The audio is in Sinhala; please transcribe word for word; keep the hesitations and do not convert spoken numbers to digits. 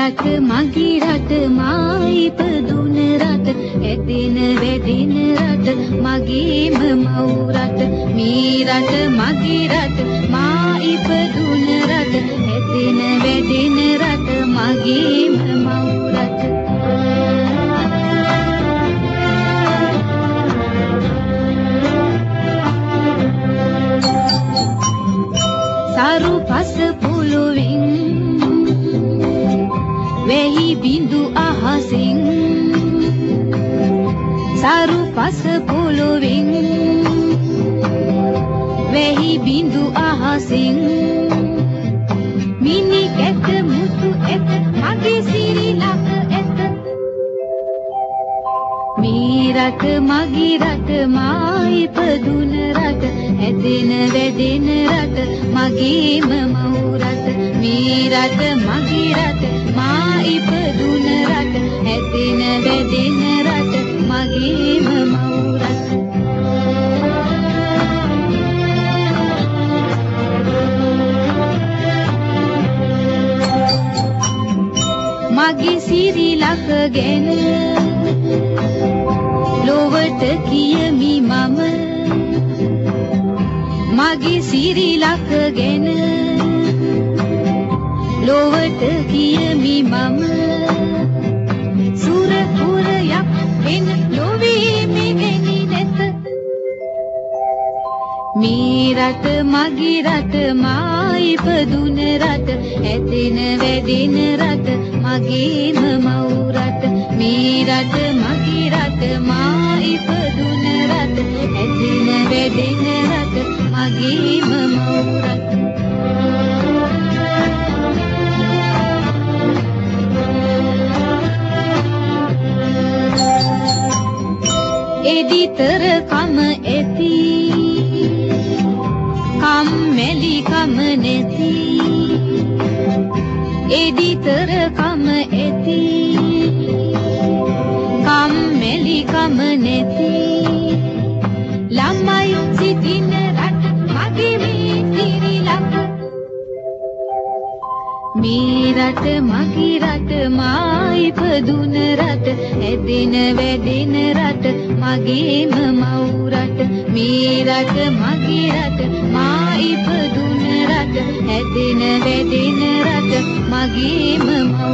රට මගේ රට මා ඉපදුන රට ඇදෙන වැදෙන රට මගේම මව් රට මේ රට මගේ රට මා ඉපදුන රට ඇදෙන වැදෙන රට මගේම මව් රට සරු පස පොළොවෙන් වෙහි බිඳු අහසින් සරු පස පොළොවෙන් වෙහි බිඳු අහසින් මිනි කැට මුතු ඇත මගේ සිරිලක ඇත මේ රට මගේ රට මා ඉපදුන රට ඇදෙන වැදෙන රට මගේම මව් රට මේ රට මගේ රට මා ඉපදුන රට ඇදෙන වැදෙන රට මගේම මව් රට මගේ සිරිලක ගැන ලොවට කියමි මම මගේ සිරිලක ගැන ලොවට කියමි මම සුර පුරයක් වෙන ලොවේ මෙවැනි නැත මේ රට මගේ රට මා ඉපදුන රට ඇදෙන වැදෙන රට මගේම මව් රට මේ රට මගේ රට මා ඉපදුන රට ඇදෙන වැදෙන රට මගේම මව් රට එදිතර කම ඇති කම්මැලි කම නැති එදිතර කම ඇති කම්මැලි කම නැති ළමයි සිටින රට මගේ මේ සිරිලක මේ රට මගේ රට මා ඉපදුන රට ඇදෙන වැදෙන රට මගේම මව් රට මේ රට මගේ රට මා ඉපදුන රට ඇදෙන වැදෙන රට මගේම මව්